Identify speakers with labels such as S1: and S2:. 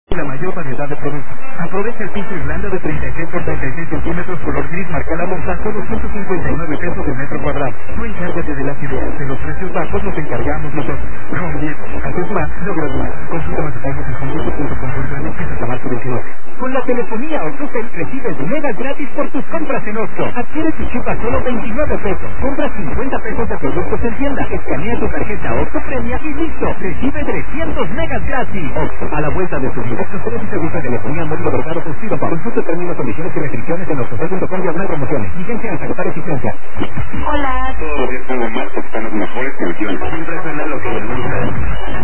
S1: la mayor variedad de productos. Aprovecha el piso Irlanda de 36 por 36 centímetros color gris marca la monta, solo 159 pesos el metro cuadrado. Tú encárgate de las ideas, de los precios bajos nos encargamos nosotros. Con 10, haces más, logras más. Consulta más detalles en concurso.com.mx hasta marzo 29.
S2: Con la telefonía Octocel recibes megas gratis por tus compras en Oxxo. Adquiere tu chip a solo 29 pesos. Compra 50 pesos de productos en tienda. Escanea tu tarjeta Oxxo Premia y listo. Recibe 300 megas gratis. Oxxo, a la vuelta de tu vida. Oxxo, si te gusta telefonía móvil o verdad ofrecido para consulta términos, condiciones y restricciones en oxxocel.com/promociones. Vigencia hasta agotar existencia.
S3: Hola.
S4: Todos los días tengo más, están las mejores canciones.
S1: Siempre suena lo que les gusta.